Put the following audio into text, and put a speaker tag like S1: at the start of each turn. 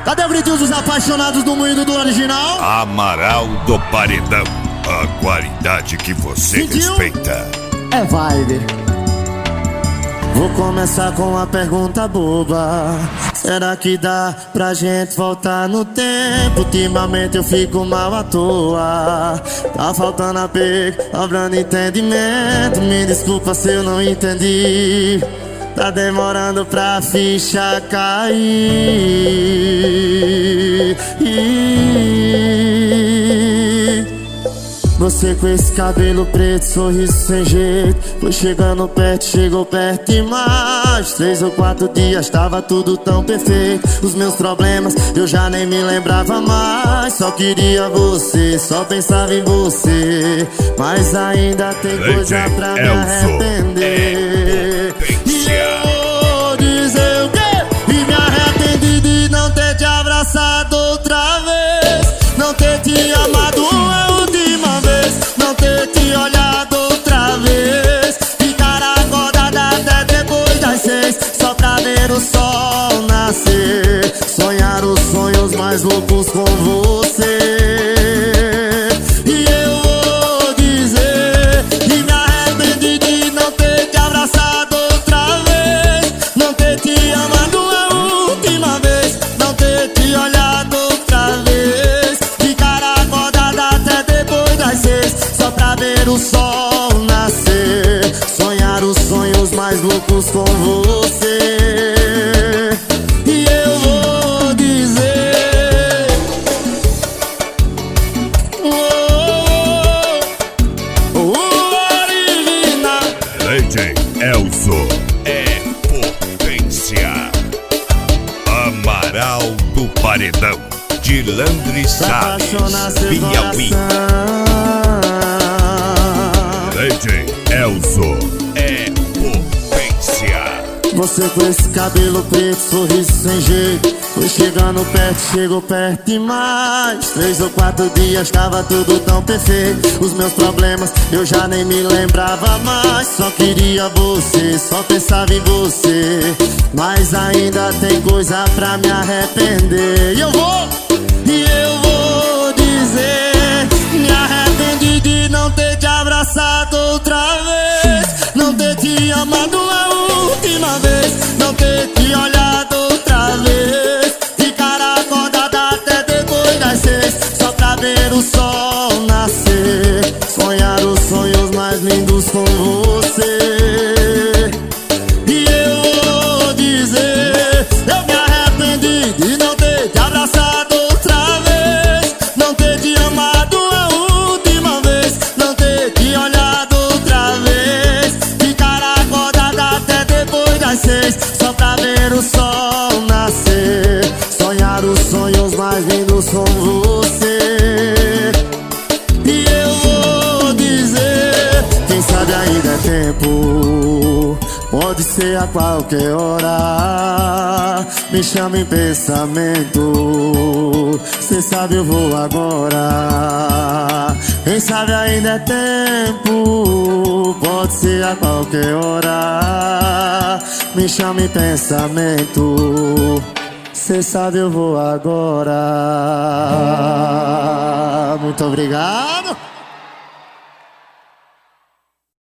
S1: Cadê o gritinho dos apaixonados do moído do original?
S2: Amaral do Paredão, a qualidade que você respeita.
S1: É vibe. Vou começar com uma pergunta boba. Será que dá pra gente voltar no tempo? Ultimamente eu fico mal à toa. Tá faltando apego, sobrando entendimento. Me desculpa se eu não entendi. Tá demorando pra ficha cair. Você com esse cabelo preto, sorriso sem jeito. Foi chegando perto, chegou perto e mais 3 ou 4 dias, tava tudo tão perfeito. Os meus problemas, eu já nem me lembrava mais. Só queria você, só pensava em você. Mas ainda tem coisa pra me arrepender. E eu vou dizer o quê? E me arrependi de não ter te abraçado outra vez. Não ter te amado uma última vez. Não ter te olhado outra vez. Ficar acordada até depois das 6, só pra ver o sol nascer. Sonhar os sonhos mais loucos com você. E eu vou dizer, e me arrependi de não ter te abraçado outra vez. Não ter te amado a última vez. Não ter te olhado outra vez. Ficar acordada até depois das 6, só pra ver o sol nascer. Sonhar os sonhos mais loucos com você. E eu vou dizer, original.
S2: DJ Elzo é potência. Amaral do Paredão, de Landry Salles, Piauí. DJ Elzo é potência.
S1: Você com esse cabelo preto, sorriso sem jeito. Foi chegando perto, chegou perto e mais 3 ou 4 dias, tava tudo tão perfeito. Os meus problemas, eu já nem me lembrava mais. Só queria você, só pensava em você. Mas ainda tem coisa pra me arrepender. E eu vou dizer, me arrependi de não ter te abraçado outra vez. Não ter te amado a última vez. Não ter te olhado outra vez. Ficar acordada até depois das 6, só pra ver o sol nascer. Sonhar os sonhos mais lindos com você. E eu vou dizer, eu me arrependi de não ter te abraçado outra vez. Não ter te amado a última vez. Não ter te olhado outra vez. Ficar acordada até depois das 6, só pra ver o sol nascer. Sonhar os sonhos mais lindos com você. E eu vou dizer, quem sabe ainda é tempo. Pode ser a qualquer hora. Me chama em pensamento. Cê sabe eu vou agora. Quem sabe ainda é tempo. Pode ser a qualquer hora. Me chama em pensamento. Cê sabe eu vou agora. Muito obrigado.